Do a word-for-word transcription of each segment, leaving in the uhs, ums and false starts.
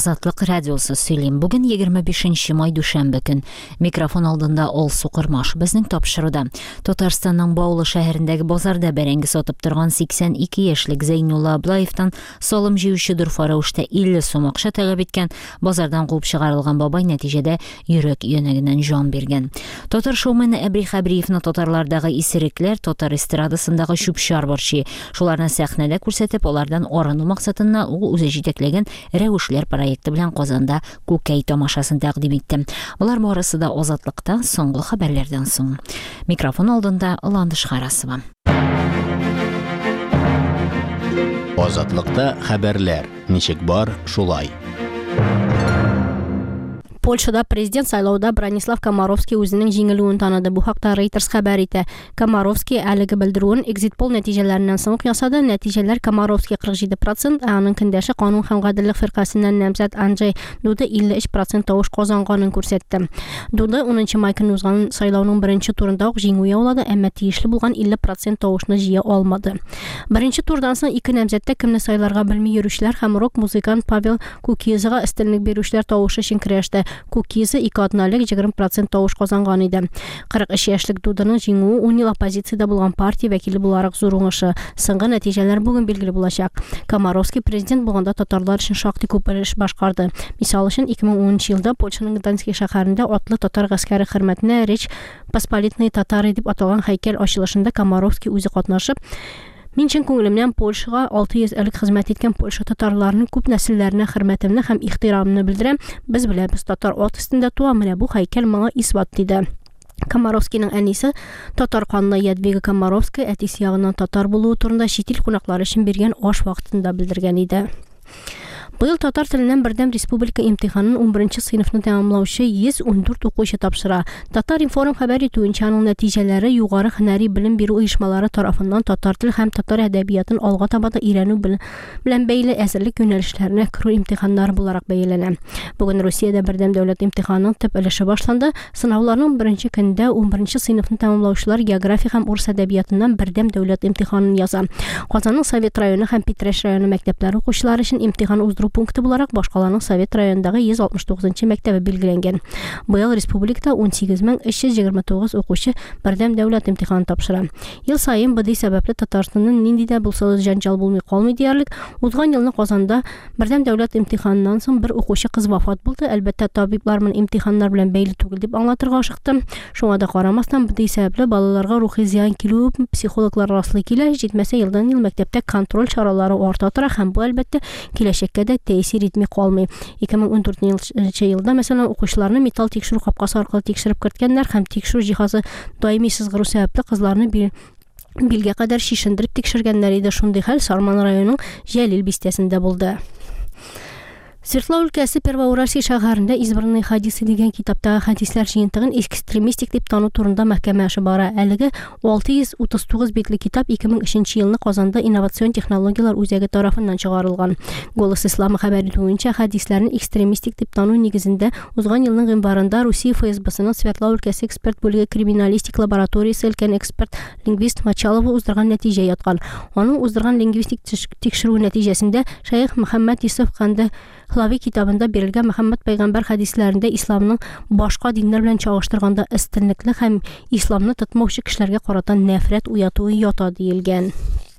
Азатлык радиосы сөйлейм. Бүген егерме бишенче май дүшәмбе көн. Микрофон алдында Ол Сукырмаш безнең тапшыруда. Татарстанның Баулы шәһәрендәге базарда бәрәңге сатып торган сиксән ике яшьлек Зәйнулла Аблаевтан салым җыючы Дурфараушта илле сум акча таләп иткән. Базардан куып чыгарылган бабай нәтиҗәдә йөрәк янәгеннән жан биргән. Татар шоумены Әбри Хәбриевны татарлардагы исерекләр татар эстрадасындагы чүпчар барчы. Шуларны сәхнәдә күрсәтеп, алардан арыну максатында ул үзе җитәкләгән Рәвешләр проекты белән Казанда күкәй тамашасын тәкъдим итте. Булар барысы да Азатлыктан соңгы хәбәрләрдән соң. Микрофон алдында Ландыш Харасова. Азатлыкта хәбәрләр. Ничек бар, шулай. Польшада президент сайлауда Бронислав Комаровский үзенең җиңелүен таныды. Бу хакта Reuters хәбәр итә. Комаровский әлеге белдерүен экзит-пол нәтиҗәләреннән соң ясады. Нәтиҗәләр Комаровский кырык җиде процент, ә аның көндәше Канун һәм гаделлек фиркасыннан намзәт Анджей Дуда илле өч процент тавыш казанганын күрсәтте. Дуда унынчы май көнне узган сайлауның беренче турында ук җиңү яулады, әмма тиешле булган илле процент тавышны җыя алмады. Беренче турдан соң ике намзәттә кемне сайларга белми йөрүчеләр һәм рок-музыкант Павел Кукизага өстенлек бирүчеләр тавышы өчен көрәште. Кукиза ике атналык егерме процент тавыш казанган иде. кырык өч яшьлек Дуданың җиңүе ун ел оппозициядә булган партия вәкиле буларак зур уңышы. Соңгы нәтиҗәләр бүген билгеле булачак. Комаровский президент булганда татарлар өчен шактый күп эш башкарды. Мисал өчен ике мең унынчы елда Польшаның Гданьск шәһәрендә атлы татар гаскәре хөрмәтенә Речь Посполитной татары дип аталган һәйкәл ачылышында Комаровский үзе катнашып, Мин чын күңелемнән Польшага алты йөз элек хезмәт иткән Польша татарларының күп нәселләренә хөрмәтемне һәм ихтирамны белдерәм. Без беләбез, татар ат өстендә туа, менә бу һәйкәл моңа исбат диде. Комаровскийның әнисе татар канлы Ядвига Комаровская әтисе ягыннан татар булуы турында чит ил кунаклары өчен биргән аш вакытында белдергән иде. Быел татар теленнән бердәм республика имтиханын ун беренче сыйныфны тәмамлаучы йөз ун дүрт укучы тапшыра. Татар информ хәбәр итүенчә, аның нәтиҗәләре югары һөнәри белем бирү оешмалары тарафыннан татар тел һәм татар әдәбиятын алга таба да өйрәнү белән бәйле әзерлек юнәлешләренә керү имтиханнары буларак бәяләнә. Бүген Русиядә бердәм дәүләт имтиханының төп өлеше башланды. Сынауларның беренче көндә ун беренче сыйныфны тәмамлаучылар география һәм урыс әдәбиятыннан бердәм дәүләт имтиханын яза. Казанның Совет районы һәм Питрәш районы мәктәпләре укучылары өчен имтихан уздыру пункты буларак башкаларның Совет районындагы йөз алтмыш тугызынчы мәктәбе билгеләнгән. Быел республикада ун сигез мең өч йөз егерме тугыз укучы бердәм дәүләт имтиханын тапшыра. Ел саен бу сәбәпле Татарстанның нинди дә булса җанҗал булмый калмый диярлек. Узган елны Казанда бердәм дәүләт имтиханыннан соң бер укучы кыз вафат булды. Әлбәттә, табиблар моны имтиханнар белән бәйле түгел дип аңлатырга ашыкты. Шуңа да карамастан, бу сәбәпле балаларга рухи зыян килү психологлар раслый килә. Җитмәсә, елдан ел мәктәптә контроль чаралары арта тора һәм бу әлбәттә киләчәккә дә тәэсир итми калмый. ике мең ун дүртенче елда мәсәлән укучыларны металл тикшерү капкасы аркылы тикшереп керткәннәр һәм тикшерү җиһазы даими сызгыру сәбәпле кызларны билгә кадәр шишендереп тикшергәннәр иде. Шундый хәл Сарман районының Җәлил бистәсендә булды. Свердлов өлкәсе Первоуральский шәһәрендә избранные хадисы дигән китаптагы хадисләр җыентыгын экстремистик дип тану турында мәхкәмә эше бара. Әлеге алты йөз утыз тугыз битле китап ике мең өченче елны Казанда инновацион технологиялар үзәге тарафыннан чыгарылган. Голос ислама хәбәр итүенчә, хадисләрне экстремистик дип тану нигезендә узган елның гыйнварында Русия ФСБсының Свердлов өлкәсе эксперт бүлеге криминалистик лабораториясе өлкән эксперт лингвист Мачалова уздырган нәтиҗә яткан. Аның уздырган лингвистик тикшерү нәтиҗәсендә Шәйх Мөхәммәд Исеф Канды Хлави китабында бирелгән Мөхәммәд пәйгамбәр хадисләрендә исламның башка диннәр белән чагыштырганда өстенлекле һәм исламны тотмаучы кешеләргә карата нәфрәт уятуы ята диелгән.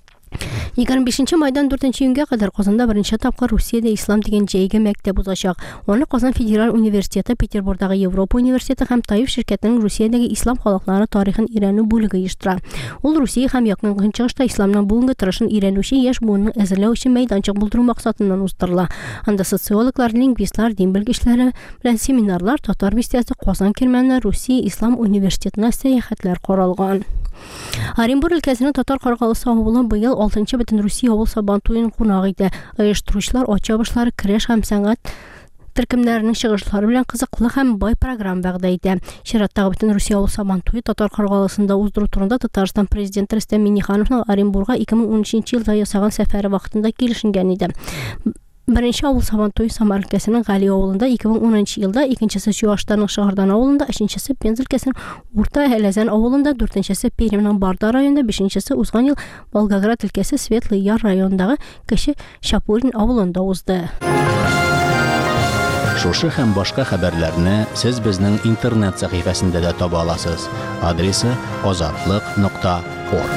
егерме бишенче майдан дүртенче июньгә кадәр Казанда беренче тапкыр Русиядә ислам дигән җәйге мәктәп узачак. Аны Казан федераль университеты, Петербургдагы Европа университеты һәм Таиф ширкәтенең Русиядәге ислам халыклары тарихын өйрәнү бүлеге оештыра. Ул Русия һәм Якын Көнчыгышта исламның бүгенге торышын өйрәнүче яшь буынны әзерләү өчен мәйданчык булдыру максатыннан уздырыла. Анда социологлар, лингвистлар, дин белгечләре белән семинарлар, татар бистәсе, Казан кирмәннәр Русия ислам университетына сәяхәтләр каралган. Оренбур өлкәсенең татар Каргалысы авылы быел алтынчы бөтен Русия авыл сабантуен кунак итә. Оештыручылар ачабышлары, көрәш һәм сәнгать төркемнәренең чыгышлары белән кызыклы һәм бай программ вәгъдә итә. Чираттагы бөтен Русия авыл сабантуе татар Каргалысында уздыру турында Татарстан президенты Рөстәм Миңнехановның Оренбурга ике мең унөченче елда ясаган сәфәре вакытында килешенгән иде. Беренче авыл сабантуе Самар өлкәсенең Гали авылында ике мең унынчы елда, икенчесе Чуаштанның Шыгырдан авылында, өченчесе Пенза өлкәсенең Урта Әләзән авылында, дүртенчесе Пермьнең Барда районында, бишенчесе узган ел Волгоград өлкәсе Светлый Яр районындагы Кече Чапурин авылында узды. Шушы һәм башка хәбәрләрне сез безнең интернет сәхифәсендә дә таба аласыз. Адресы озатлык нокта орг.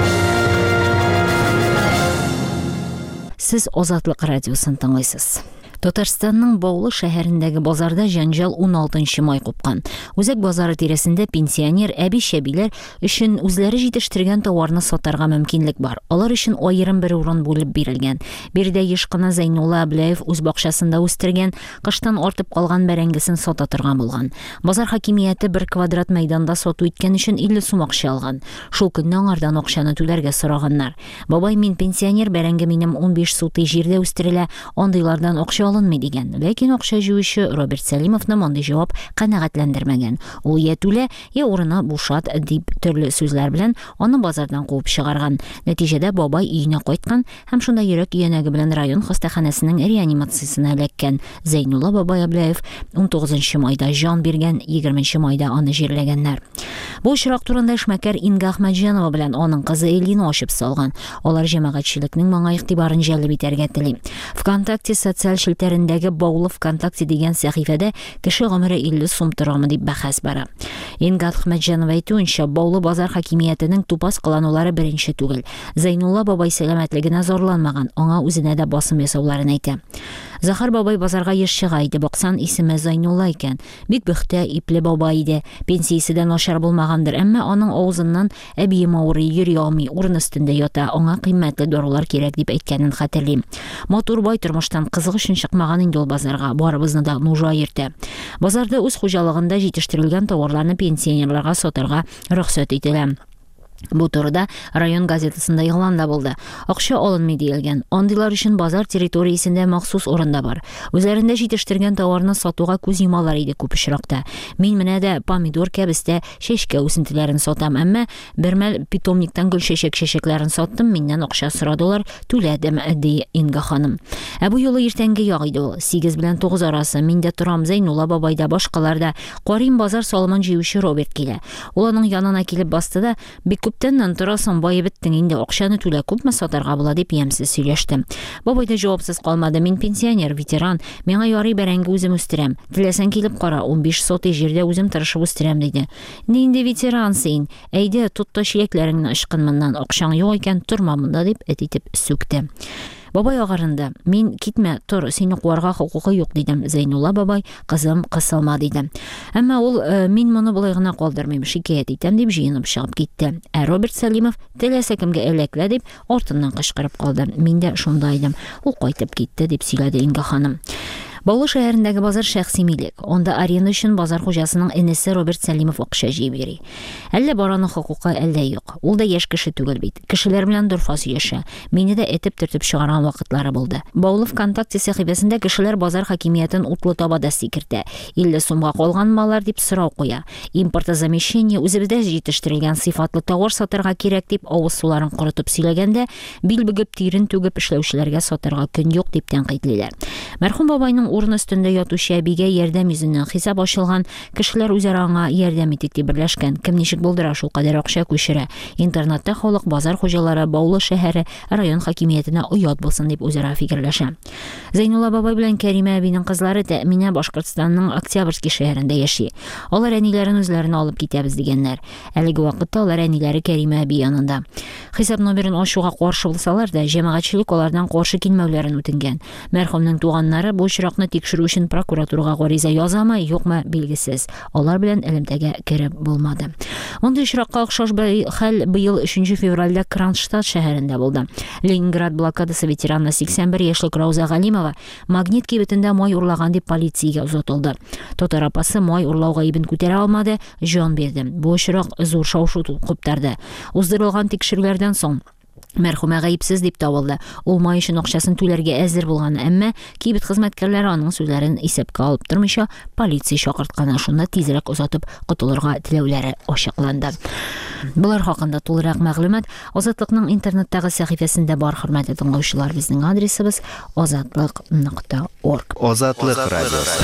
Сез Азатлык радиосын тыңлайсыз. Татарстанның Баулы шәһәрендәге базарда җанҗал он алтынчы май купкан. Үзәк базары тирәсендә пенсионер әби-шәбиләр өчен үзләре җитештергән товарны сатарга мөмкинлек бар. Алар өчен аерым бер урын булып бирелгән. Биредә еш кына Зәйнулла Абляев үз бакчасында үстергән, кыштан артып калган бәрәңгесен сата торган булган. Базар хакимияте бер квадрат мәйданда сату иткән өчен илле сум акча алган. Шул көнне аңардан акчаны түләргә сораганнар. Бабай, мин пенсионер, бәрәңге минем он биш сутый җирдә үстерелә, андыйлардан акча алынмый дигән. Ләкин акча җыючы Роберт Сәлимовны мондый җавап канәгатьләндермәгән. Ул я түлә, я урыны бушат дип төрле сүзләр белән аны базардан куып чыгарган. Нәтиҗәдә бабай өенә кайткан һәм шунда йөрәк өянәге белән район хастаханәсенең реанимациясенә эләккән. Зәйнулла бабай Абляев он тугызынчы майда җан биргән, егерменче майда аны җирләгәннәр. Бу очрак турында эшмәкәр Инга Ахмаджанова белән аның кызы Элина ачып салган. Алар җәмәгатьчелекнең моңа игътибарын җәлеп итәргә тели. ВКонтакте социаль шелтәрендәге Баулы ВКонтакте дигән сәхифәдә кеше гомере илле сум торамы дип бәхәс бара. Инга Ахмаджанова әйтүенчә, Баулы базар хакимиятенең тупас кыланулары беренче түгел. Зәйнулла бабай сәламәтлегенә зарланмаган, аңа үзенә дә басым ясауларын әйтә. Захар бабай базарга еш чыга иде, баксан исеме Зәйнулла икән. Бик бөхтә, ипле бабай иде. Пенсиясе начар булмагандыр, әмма аның авызыннан әбием авырый, йөри алмый, урын өстендә ята, аңа кыйммәтле дарулар кирәк дип әйткәнен хәтерлим. Матур бай тормыштан кызык өчен чыкмаган инде ул базарга, барыбызны да нужа йөртә. Базарда үз хуҗалыгында җитештерелгән товарларны пенсионерларга сатарга рөхсәт ителә. Бу турыда район газетасында игълан да булды. Акча алынмый диелгән. Андыйлар өчен базар территориясендә махсус урында бар. Үзләрендә җитештергән товарны сатуга күз йомалар иде күп очракта. Мин менә дә помидор кәбестә чәчкә үсентеләрен сатам, әмма бер мәл питомниктан гөл чәчәк чәчәкләрен саттым, миннән акча сорадылар, түләдем, ди Инга ханым. Ә бу юлы иртәнге як иде ул. сигез белән тугыз арасы миндә торам, Зәйнулла бабайда, башкаларда. Карим базар салымын җыючы Роберт килә. Ул аның янына килеп басты да, бик күптәннән торасың, бай беттең инде, акчаны түлә, күпме сатарга була дип ямсыз сөйләштем. Бабай да җавапсыз калмады. Мин пенсионер, ветеран, миңа ярый бәрәңге үзем үстерәм. Теләсәң килеп кара, он биш сотый җирдә үзем тырышып үстерәм диде. Нинди ветеран син? Әйдә, тот та чиләкләреңне ычкын моннан, акчаң юк икән, торма монда дип әтитеп сүкте. Бабай агарынды. Мин китмә, тор, сине куарга хукукы юк дидем. Зәйнулла бабай, кызым, кысылма диде. Әмма ул, мин моны булай гына калдырмыйм, шикаят итәм дип җыенып чыгып китте. Ә Роберт Сәлимов теләсә кемгә эләклә дип артыннан кычкырып калды. Мин дә шунда идем. Ул кайтып китте дип сөйләде Инга ханым. Баулы шәһәрендәге базар шәхси милек. Онда аренда өчен базар хуҗасының энесе Роберт Сәлимов акча җыеп йөри. Әллә бараның хукукы, әллә юк. Ул да яшь кеше түгел бит. Кешеләр белән дурфас яшә. Мине дә этеп төртеп чыгарган вакытлары булды. Баулы ВКонтакте сәхифәсендә кешеләр базар хакимиятен утлы табада сикертә. илле сумга калганмалар дип сорау куя. Импортозамещение үзебездә җитештерелгән сыйфатлы товар сатарга кирәк дип авыз суларын корытып сөйләгәндә, бил бөгеп тирен түгеп эшләүчеләргә сатарга көн юк дип тәнкыйтьлиләр. Мәрхүм бабайның урын өстендә ятучы әбигә ярдәм йөзеннән хисап ачылган, кешеләр үзара аңа ярдәм итик дип берләшкән. Кем ничек булдыра, шул кадәр акча күчерә. Интернетта халык базар хуҗалары Баулы шәһәре район хакимиятенә уят булсын дип үзара фикерләшә. Зәйнулла бабай белән Кәримә әбинең кызлары Тәэминә Башкортстанның Октябрьский шәһәрендә яши. Алар әниләрен үзләренә алып китәбез дигәннәр. Әлеге вакытта алар әниләре Кәримә әби янында. Хисап номерын ачуга каршы булсалар да, җәмәгатьчелек алардан каршы килмәүләрен үтенгән. Мәрхүмнең туганнары бу очракны тикшерү өчен прокуратурага гариза язамы, юкмы билгесез. Алар белән элемтәгә кереп булмады. Мондый очракка охшаш хәл быел өченче февральдә Кронштадт шәһәрендә булды. Ленинград блокадасы ветераны сиксән бер яшьлек Рауза Галимова магнит кибетендә май урлаган дип полициягә озатылды. Татар апасы май урлауга ибен күтәрә алмады, җан бирде. Бу очрак зур шау-шу куптарды. Уздырылган тикшерүләрдән соң мәрхүмә гаепсез дип табылды. Ул май өчен акчасын түләргә әзер булган, әмма кибет хезмәткәрләре аның сүзләрен исәпкә алып тормыйча полиция чакырткан, шунда тизрәк озатып котылырга теләүләре ачыкланды. Булар хакында тулырак мәгълүмат Азатлыкның интернеттагы сәхифәсендә бар, хөрмәтле тыңлаучылар. Безнең адресыбыз озатлык нокта орг. Азатлык радиосы.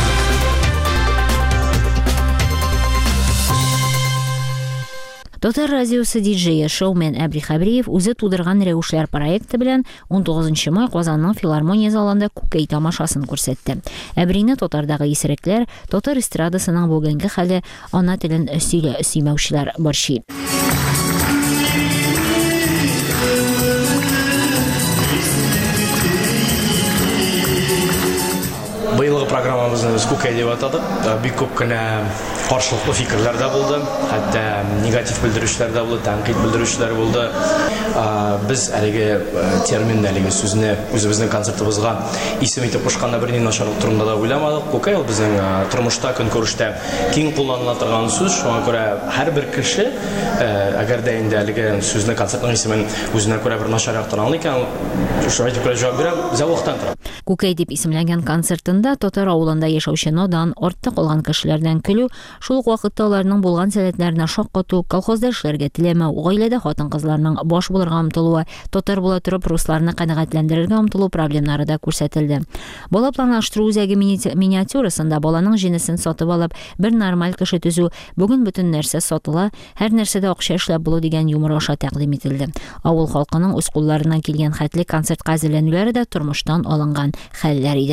Татар радиосы диджее, шоумен Әбри Хәбриев үзе тудырган Рәвешләр проекты белән он тугызынчы май Казанның филармония залында күкәй тамашасын күрсәтте. Әбрине татардагы исерекләр, татар эстрадасының бүгенге хәле, ана телен сөйлә сөймәүчеләр борчый. Быелгы программабызны без күкәй дип атадык. Бик күп кенә каршылыклы фикерләр дә булды, хәтта негатив белдерүчеләр дә булды, тәнкыйть белдерүчеләр булды. Без әлеге термин, әлеге сүзне үзебезнең концертыбызга исем итеп кушканда берни начарлык турында да уйламадык. Күкәй ул безнең тормышта, көнкүрештә киң кулланыла торган сүз. Шуңа күрә һәрбер кеше, әгәр дә инде әлеге сүзнең концертның исемен үзенә күрә бер начаррак торган икән, шуңа күрә җавап бирәм, зәвыктан тора. Күкәй дип исемләнгән концертында татар авылында яшәүче надан, артта калган кешеләрдән көлү, шул ук вакытта аларның булган сәләтләренә шаккату, колхозда эшләргә теләмәү, гаиләдә хатын-кызларның баш булырга омтылуы, татар була торып русларны канәгатьләндерергә омтылу проблемнары да күрсәтелде. Бала планлаштыру үзәге миниатюрасында баланың җинесен сатып алып, бер нормаль кеше төзү, бүген бөтен нәрсә сатыла, һәр нәрсәдә акча эшләп булу дигән юмор аша тәкъдим ителде. Авыл халкының үз кулларыннан килгән хәтле концертка әзерләнүләре дә тормыштан алынган хәлләр иде.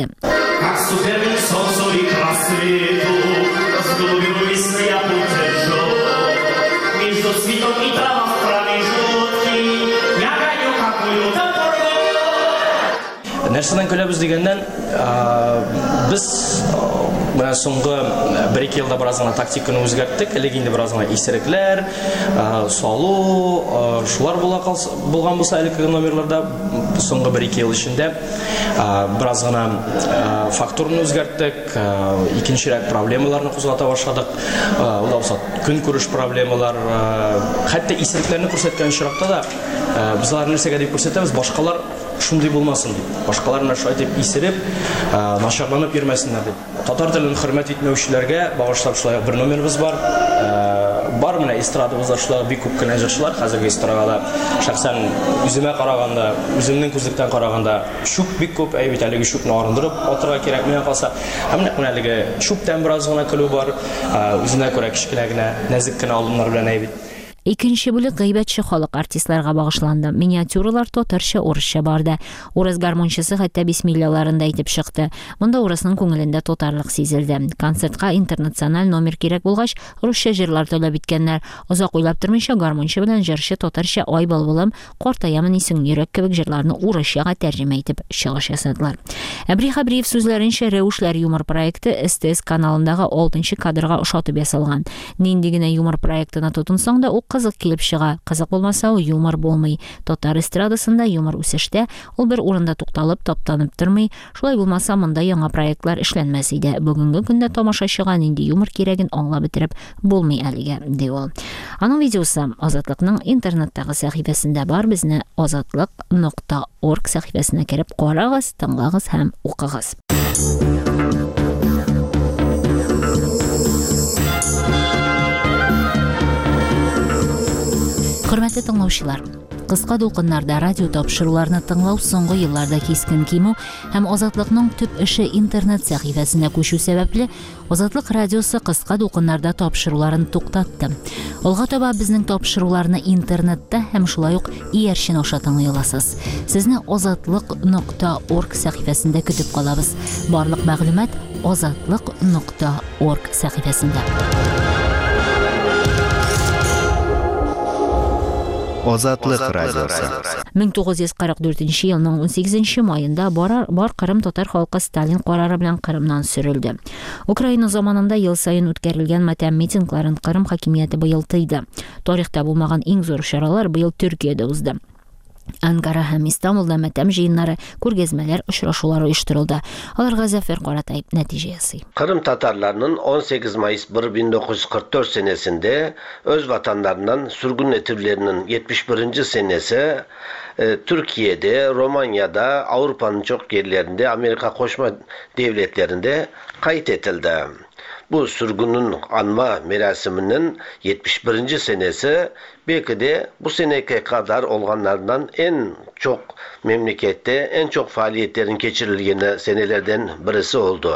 Нәрсәдән көләбез дигәндән, без менә соңгы бер-ике елда бераз гына тактиканы үзгәрттек. Әлегә инде бераз гына исерекләр, салу, шулар була булган булса әлеге номерларда соңгы бер-ике ел эчендә бераз гына фактурны үзгәрттек, икенчерәк проблемаларны кузгата башладык. Ул да булса көнкүреш проблемалар, хәтта исерекләрне күрсәткән чиракта да без аларны нәрсәгә дип күрсәтәбез, башкалар шундый булмасын дип. Башкалар менә шулай дип исереп, начарланып йөрмәсеннәр дип. Татар телен хөрмәт итмәүчеләргә багышлап шулай бер номерыбыз бар. Бар менә эстрадабызда шулай бик күп кенә җырчылар, хәзерге эстрадада шәхсән үземә караганда, үземнең күзлектән караганда шук бик күп, әйбит әлеге шукны арындырып атырга кирәк менә калса. Һәм менә әлеге шуктан бераз гына көлү бар, үзенә күрә кичкенә генә, нәзик кенә алымнар белән әйбит. Икенче бүлек гыйбәтче халык артистларга багышланды. Миниатюралар татарча, урысча барды. Урыс гармончысы хәтта бисмиллаларын да әйтеп чыкты. Монда урысның күңелендә татарлык сизелде. Концертка интернациональ номер кирәк булгач, русча җырлар таләп иткәннәр. Озак уйлап тормыйча гармончы белән җырчы татарча "Ай балбылым, картаямын исең йөрәк" кебек җырларны урысчага тәрҗемә итеп чыгыш ясадылар. Әбри Хәбриев сүзләренчә, Рәвешләр юмор проекты эс тэ эс каналындагы алтынчы кадрга ошатып ясалган. Нинди генә юмор проектына тотынсаң да, ул кызык килеп чыга. Кызык булмаса, ул юмор булмый. Татар эстрадасында юмор үсештә, ул бер урында тукталып, таптанып тормый. Шулай булмаса, монда яңа проектлар эшләнмәс иде. Бүгенге көндә тамашачыга нинди юмор кирәген аңлап бетереп булмый әлегә, ди ул. Аның видеосы Азатлыкның интернеттагы сәхифәсендә бар. Безне азатлык нокта орг сәхифәсенә кереп карагыз, тыңлагыз һәм укыгыз. Хөрмәтле тыңлаучылар, кыска дулкыннарда радио тапшыруларны тыңлау соңгы елларда кискен кимү һәм Азатлыкның төп эше интернет сәхифәсенә күчү сәбәпле Азатлык радиосы кыска дулкыннарда тапшыруларын туктатты. Алга таба безнең тапшыруларны интернетта һәм шулай ук иярчен аша тыңлый аласыз. Сезне азатлык нокта орг сәхифәсендә көтеп калабыз. Барлык мәгълүмат азатлык нокта орг сәхифәсендә. Азатлык радиосы. мең тугыз йөз кырык дүртенче елның он сигезенче маенда бар, бар Кырым татар халкы Сталин карары белән Кырымнан сөрелде. Украина заманында ел сайын үткәрелгән матәм митингларын Кырым хакимияте быел тыйды. Тарихта булмаган иң зур чаралар быел Төркиядә узды. Анкара һәм Истанбулда матәм җыеннары, күргәзмәләр, очрашулар оештырылды. Аларга Зафер Каратай нәтиҗә ясый. Kırım Tatarlarının on sekiz Mayıs bin dokuz yüz kırk dört senesinde öz vatanlarından sürgün ettirlerinin yetmiş birinci senesi e, Türkiye'de, Romanya'da, Avrupa'nın çok yerlerinde, Amerika Koşma Devletlerinde kayıt edildi. Bu sürgünün anma merasiminin yetmiş birinci senesi belki de bu seneye kadar olanlardan en çok memlekette en çok faaliyetlerin geçirildiği senelerden birisi oldu.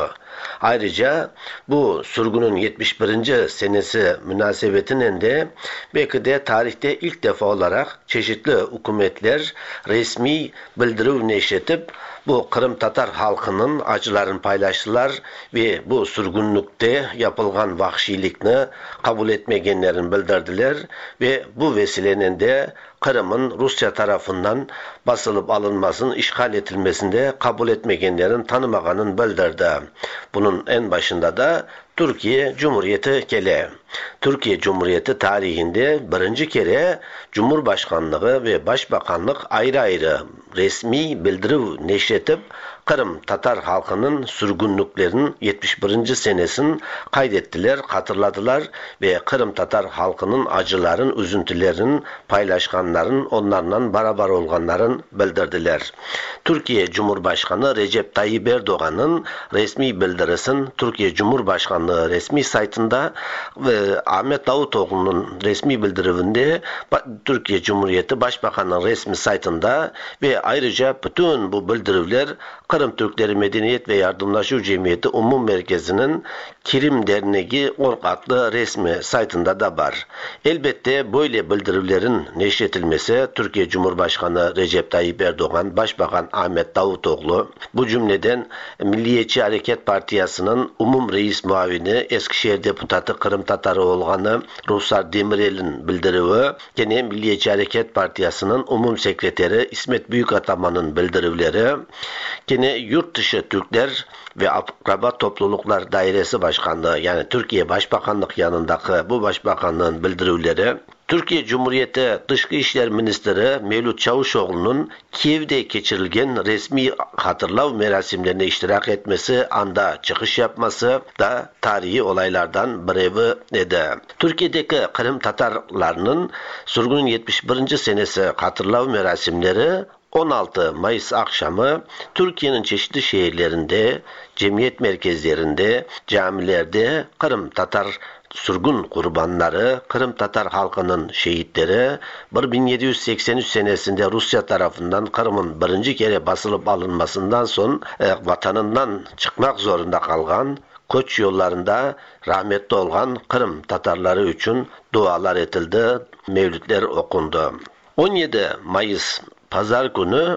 Ayrıca bu sürgünün yetmiş birinci senesi münasebetiyle de belki de tarihte ilk defa olarak çeşitli hükümetler resmi bildiri neşretip bu Kırım Tatar halkının acılarını paylaştılar ve bu sürgünlükte yapılgan vahşilikni kabul etmeyenlerini bildirdiler ve bu vesileyle de Kırım'ın Rusya tarafından basılıp alınmasının, işgal edilmesinde kabul etmeyenlerin tanımaganını bildirdi. Bunun en başında da Türkiye Cumhuriyeti gele. Türkiye Cumhuriyeti tarihinde birinci kere Cumhurbaşkanlığı ve Başbakanlık ayrı ayrı resmi bildiri neşretip Kırım Tatar halkının sürgünlüklerinin yetmiş birinci senesini kaydettiler, hatırladılar ve Kırım Tatar halkının acıların, üzüntülerinin paylaşkanların, onlarla beraber olganların bildirdiler. Türkiye Cumhurbaşkanı Recep Tayyip Erdoğan'ın resmi bildirisin Türkiye Cumhurbaşkanlığı resmi saytında ve Ahmet Davutoğlu'nun resmi bildirivinde Türkiye Cumhuriyeti Başbakanı'nın resmi saytında ve ayrıca bütün bu bildirivler Kırım Türkleri Medeniyet ve Yardımlaşma Cemiyeti Umum Merkezi'nin Kirim Derneği Ork adlı resmi saytında da var. Elbette böyle bildirivlerin neşretilmesi Türkiye Cumhurbaşkanı Recep Tayyip Erdoğan, Başbakan Ahmet Davutoğlu, bu cümleden Milliyetçi Hareket Partiyası'nın Umum Reis Muavini Eskişehir Deputatı Kırım Tatarı olganı Ruhsar Demirel'in bildirivi, gene Milliyetçi Hareket Partiyası'nın Umum Sekreteri İsmet Büyükataman'ın bildirivleri, gene Yurt Dışı Türkler ve Akraba Topluluklar Dairesi Başkanlığı yani Türkiye Başbakanlık yanındaki bu başbakanlığın bildirivleri, Türkiye Cumhuriyeti Dışkı İşler Ministeri Mevlüt Çavuşoğlu'nun Kiev'de geçirilgen resmi hatırlav merasimlerine iştirak etmesi, anda çıkış yapması da tarihi olaylardan biri idi. Türkiye'deki Kırım Tatarlarının sürgünün yetmiş birinci senesi hatırlav merasimleri on altı Mayıs akşamı Türkiye'nin çeşitli şehirlerinde, cemiyet merkezlerinde, camilerde Kırım Tatar sürgün kurbanları, Kırım Tatar halkının şehitleri, bin yedi yüz seksen üç senesinde Rusya tarafından Kırım'ın birinci kere basılıp alınmasından sonra e, vatanından çıkmak zorunda kalgan, koç yollarında rahmetli olgan Kırım Tatarları için dualar edildi, mevlütler okundu. on yedi Mayıs Pazar günü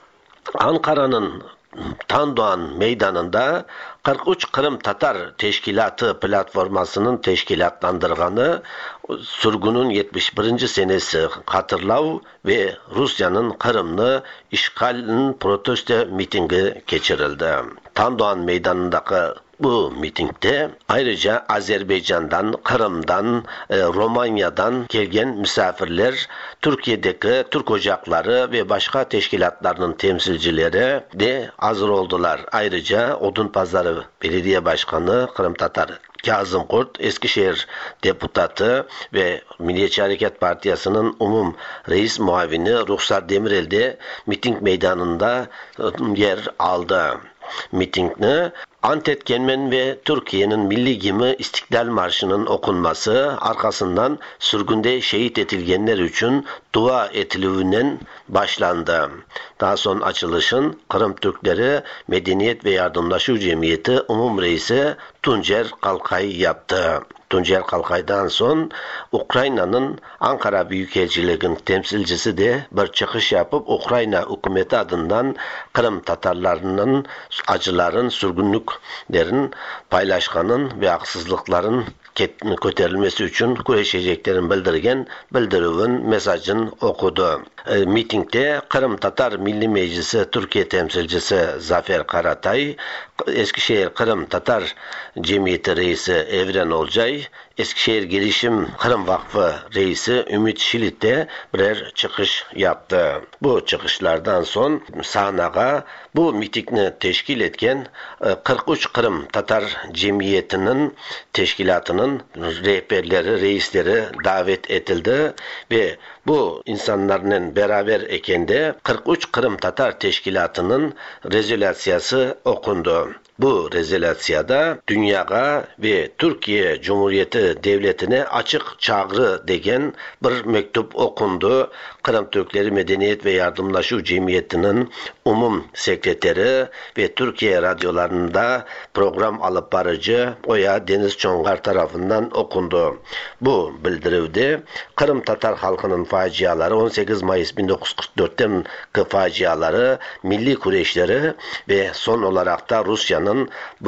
Ankara'nın Tandoğan Meydanı'nda kırk üç Kırım Tatar Teşkilatı platformasının teşkilatlandırganı sürgünün yetmiş birinci senesi hatırlav ve Rusya'nın Kırım'ını işgalinin protesto mitingi geçirildi. Tandoğan Meydanı'ndaki bu mitingde ayrıca Azerbaycan'dan, Kırım'dan, Romanya'dan gelgen misafirler, Türkiye'deki Türk Ocakları ve başka teşkilatlarının temsilcileri de hazır oldular. Ayrıca Odunpazarı Belediye Başkanı Kırım Tatar Kazım Kurt, Eskişehir Deputatı ve Milliyetçi Hareket Partiyası'nın Umum Reis Muavini Ruhsar Demirel de miting meydanında yer aldı. Mitingni Antet Genmen ve Türkiye'nin milli gimi İstiklal Marşı'nın okunması, arkasından sürgünde şehit edilgenler için dua etilivinden başlandı. Daha sonra açılışın Kırım Türkleri Medeniyet ve Yardımlaşma Cemiyeti Umum Reisi Tuncer Kalkay yaptı. Tuncer Kalkay'dan son Ukrayna'nın Ankara Büyükelçiliğinin temsilcisi de bir çıkış yapıp Ukrayna hükümeti adından Kırım Tatarlarının acıların, sürgünlüklerin paylaşkanın ve haksızlıkların köterilmesi için kuruşeceklerin bildirgen bildirivin mesajını okudu. E, mitingde Kırım Tatar Milli Meclisi Türkiye temsilcisi Zafer Karatay, Eskişehir Kırım Tatar Cemiyeti Reisi Evren Olcay, Eskişehir Gelişim Kırım Vakfı Reisi Ümit Şilit de birer çıkış yaptı. Bu çıkışlardan son sahnaga bu mitingni teşkil etken kırk üç Kırım Tatar Cemiyeti'nin teşkilatının rehberleri, reisleri davet edildi ve bu insanlarla beraber ekende kırk üç Kırım Tatar Teşkilatı'nın rezolüsyası okundu. Bu rezolatsiyada dünyaya ve Türkiye Cumhuriyeti Devleti'ne açık çağrı degen bir mektup okundu. Kırım Türkleri Medeniyet ve Yardımlaşu Cemiyeti'nin umum sekreteri ve Türkiye radyolarında program alıp barıcı Oya Deniz Çongar tarafından okundu. Bu bildirildi. Kırım Tatar halkının faciaları, on sekiz Mayıs bin dokuz yüz kırk dört'ten faciaları, milli kureşleri ve son olarak da Rusya'nın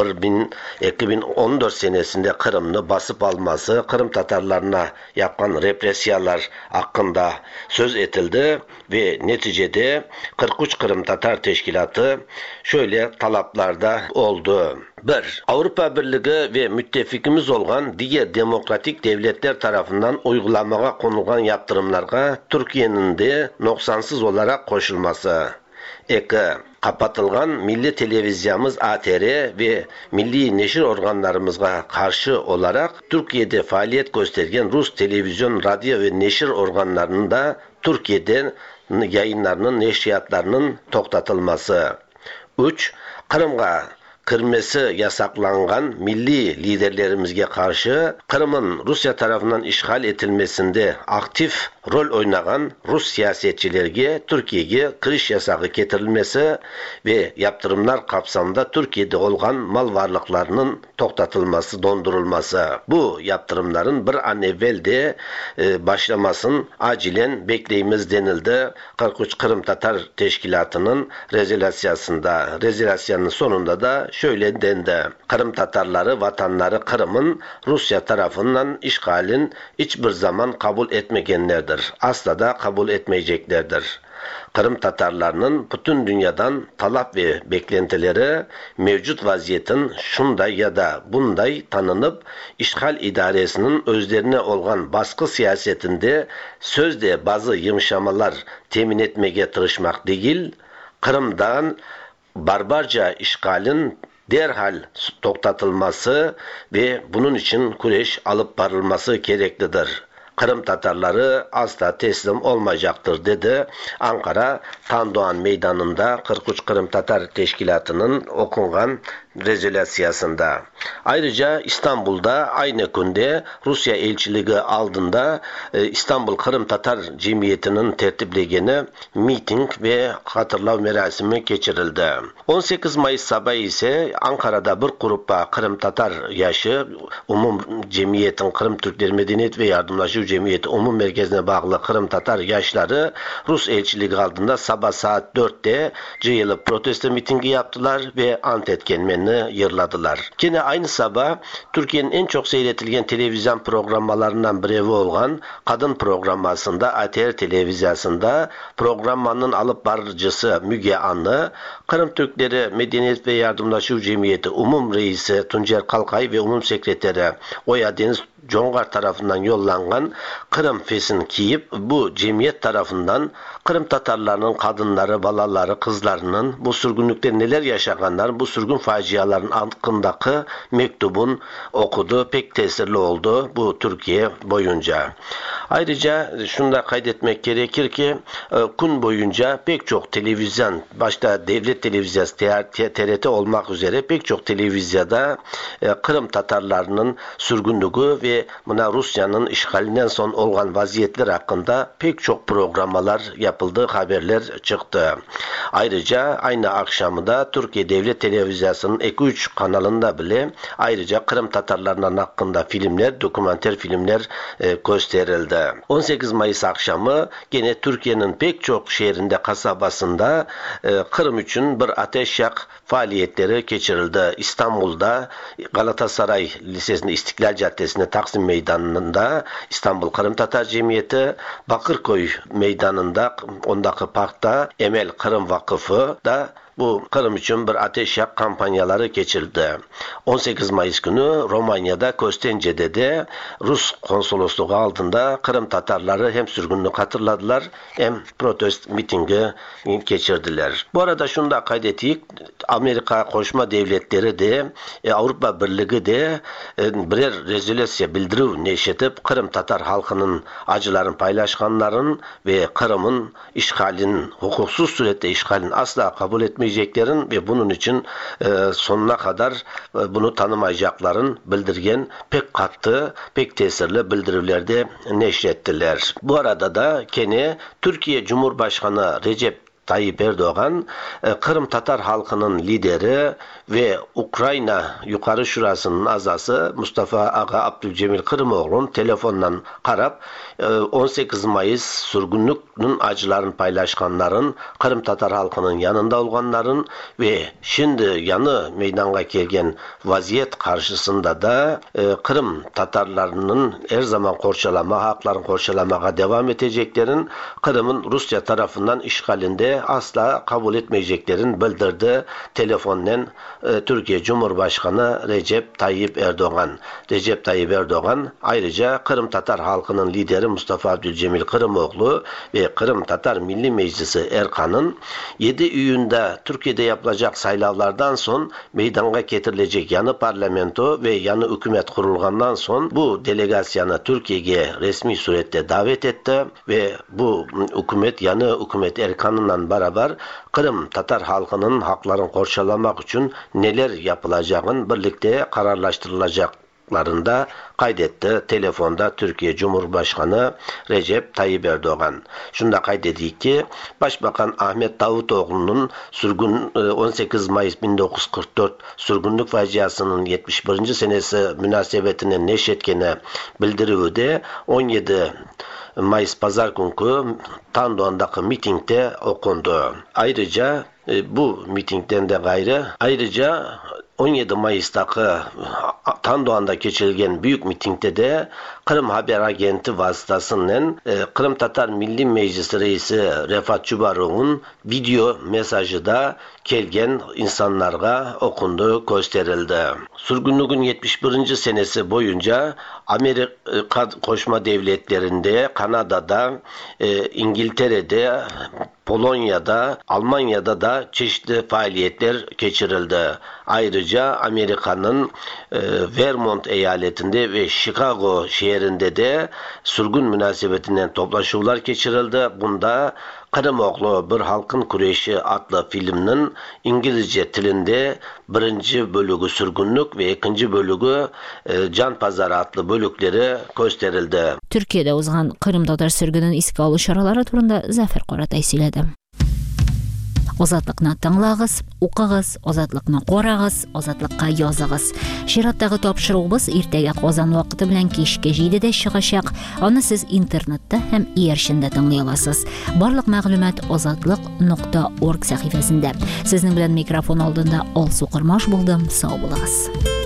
iki bin on dört senesinde Kırım'ı basıp alması, Kırım Tatarlarına yapılan represiyalar hakkında söz etildi ve neticede kırk üç Kırım Tatar Teşkilatı şöyle talaplarda oldu. bir. Avrupa Birliği ve müttefikimiz olan diğer demokratik devletler tarafından uygulamaya konulan yaptırımlara Türkiye'nin de noksansız olarak koşulması. iki. Kapatılgan milli televizyamız A T R ve milli neşir organlarımıza karşı olarak Türkiye'de faaliyet göstergen Rus televizyon, radyo ve neşir organlarının da Türkiye'de yayınlarının, neşriyatlarının toktatılması. üç. Kırım'a kırmesi yasaklangan milli liderlerimizge karşı Kırım'ın Rusya tarafından işgal edilmesinde aktif rol oynayan Rus siyasetçilerge Türkiye'ye kiriş yasağı getirilmesi ve yaptırımlar kapsamında Türkiye'de olan mal varlıklarının toktatılması, dondurulması. Bu yaptırımların bir an evvel de e, başlamasın acilen bekleyimiz denildi. kırk üç Kırım Tatar Teşkilatı'nın rezolasyasında. Rezolasyonun sonunda da şöyle dendi. Kırım Tatarları vatanları Kırım'ın Rusya tarafından işgalin hiçbir zaman kabul etmeyenlerdir. Asla da kabul etmeyeceklerdir. Kırım Tatarlarının bütün dünyadan talep ve beklentileri mevcut vaziyetin şunday ya da bunday tanınıp işgal idaresinin özlerine olan baskı siyasetinde sözde bazı yumuşamalar temin etmeye tırışmak değil, Kırım'dan barbarca işgalin derhal toktatılması ve bunun için kureş alıp varılması gereklidir. Kırım Tatarları asla teslim olmayacaktır dedi. Ankara Tandoğan Meydanı'nda kırk üç Kırım Tatar Teşkilatı'nın okungan rezolasyasında. Ayrıca İstanbul'da aynı günde Rusya elçiliği aldığında e, İstanbul Kırım Tatar Cemiyeti'nin tertiplegeni miting ve hatırlav merasimi geçirildi. on sekiz Mayıs sabahı ise Ankara'da bir gruppa Kırım Tatar yaşı Umum Cemiyetin Kırım Türkleri Medeniyet ve Yardımlaşu Cemiyeti Umum Merkezine bağlı Kırım Tatar yaşları Rus elçiliği aldığında sabah saat dörtte cıyılıp protesto mitingi yaptılar ve ant etkenmeni yırladılar. Yine aynı sabah Türkiye'nin en çok seyretilgen televizyon programmalarından biri olan kadın programmasında A T R televizyasında programmanın alıp barıcısı Müge Anlı, Kırım Türkleri Medeniyet ve Yardımlaşu Cemiyeti Umum Reisi Tuncer Kalkay ve Umum Sekreteri Oya Deniz Çongar tarafından yollanan Kırım fesini giyip bu cemiyet tarafından Kırım Tatarlarının kadınları, balaları, kızlarının bu sürgünlükte neler yaşaganlar, bu sürgün faciaların hakkındaki mektubun okudu. Pek tesirli oldu bu Türkiye boyunca. Ayrıca şunu da kaydetmek gerekir ki gün boyunca pek çok televizyon, başta devlet televizyası T R T olmak üzere pek çok televizyada Kırım Tatarlarının sürgünlüğü ve buna Rusya'nın işgalinden son olan vaziyetler hakkında pek çok programmalar yapıldı, haberler çıktı. Ayrıca aynı akşamı da Türkiye Devlet Televizyonu'nun iki üç kanalında bile ayrıca Kırım Tatarlarının hakkında filmler, dokumenter filmler e, gösterildi. on sekiz Mayıs akşamı gene Türkiye'nin pek çok şehrinde, kasabasında e, Kırım için bir ateş yak faaliyetleri geçirildi. İstanbul'da Galatasaray Lisesi'nde, İstiklal Caddesi'nde, Taksim Meydanı'nda İstanbul Kırım Tatar Cemiyeti, Bakırköy Meydanı'nda, ondaki parkta Emel Kırım Vakıfı da bu Kırım için bir ateş yak kampanyaları geçirildi. on sekiz Mayıs günü Romanya'da Köstence'de de Rus konsolosluğu altında Kırım Tatarları hem sürgünlük hatırladılar hem protest mitingi geçirdiler. Bu arada şunu da kaydettik. Amerika Koşma Devletleri de e, Avrupa Birliği de e, birer rezolasyon bildiriv neşetip Kırım Tatar halkının acıların paylaşkanların ve Kırım'ın işgalin, hukuksuz surette işgalin asla kabul etmeyecekleri etmeyeceklerin ve bunun için e, sonuna kadar e, bunu tanımayacakların bildirgen pek katı, pek tesirli bildirilerde neşrettiler. Bu arada da Kene Türkiye Cumhurbaşkanı Recep Tayyip Erdoğan, Kırım Tatar halkının lideri ve Ukrayna Yukarı Şurası'nın azası Mustafa Ağa Abdülcemil Kırımoğlu'nun telefondan qarab on sekiz Mayıs sürgünlükünün acılarını paylaşkanların, Kırım Tatar halkının yanında olganların ve şimdi yanı meydana kelgen vaziyet karşısında da Kırım Tatarlarının her zaman korçalama, haklarını korçalamağa devam edeceklerin, Kırım'ın Rusya tarafından işgalinde asla kabul etmeyeceklerin bildirdi telefonla e, Türkiye Cumhurbaşkanı Recep Tayyip Erdoğan. Recep Tayyip Erdoğan ayrıca Kırım Tatar halkının lideri Mustafa Abdülcemil Kırımoğlu ve Kırım Tatar Milli Meclisi Erkan'ın yedi iyunda Türkiye'de yapılacak saylavlardan son meydana getirilecek yanı parlamento ve yanı hükümet kurulgandan son bu delegasyonu Türkiye'ye resmi surette davet etti ve bu hükümet yanı hükümet Erkan'la beraber Kırım Tatar halkının haklarını korçalamak için neler yapılacağını birlikte kararlaştırılacaklarında kaydetti telefonda Türkiye Cumhurbaşkanı Recep Tayyip Erdoğan. Şunda kaydettik ki Başbakan Ahmet Davutoğlu'nun sürgün on sekiz Mayıs bin dokuz yüz kırk dört sürgünlük faciasının yetmiş birinci senesi münasebetine neşetkene bildiriyordu. on yedi Mayıs pazar günkü Tandoğan'daki mitingde okundu. Ayrıca e, bu mitingden de gayrı ayrıca on yedi Mayıs'taki Tandoğan'da geçirilen büyük mitingde de Kırım Haber Agenti vasıtasıyla e, Kırım Tatar Milli Meclisi Reisi Refat Çubarov'un video mesajı da kelgen insanlarga okundu, gösterildi. Sürgünlüğün yetmiş birinci senesi boyunca Amerika Koşma Devletleri'nde, Kanada'da, e, İngiltere'de, Polonya'da, Almanya'da da çeşitli faaliyetler geçirildi. Ayrıca Amerika'nın e, Vermont eyaletinde ve Chicago şehrinde de sürgün münasebetinden toplaşmalar geçirildi. Bunda Kırımoğlu Bir Halkın Kureşi adlı filminin İngilizce tilinde birinci bölügü sürgünlük ve ikinci bölügü e, Can Pazarı adlı bölükleri gösterildi. Türkiye'de uzan Kırım Tatar sürgünün iske alış şaraları turunda Zafer Qoratay söyledi. Ozatlıqna tыңлағыз, оқығыз, ozatlıqna qorağız, ozatlıqqa yazığız. Şiratdagi topshirig'imiz ertaga qozon vaqti bilan kechki jidida chiqishaq. Uni siz internetda ham ershinda tinglay olasiz. Barliq ma'lumot ozatliq nuqta org sahifasida. Sizning bilan mikrofon oldinda Olsu Qurmosh bo'ldim. Sog' bo'linglar.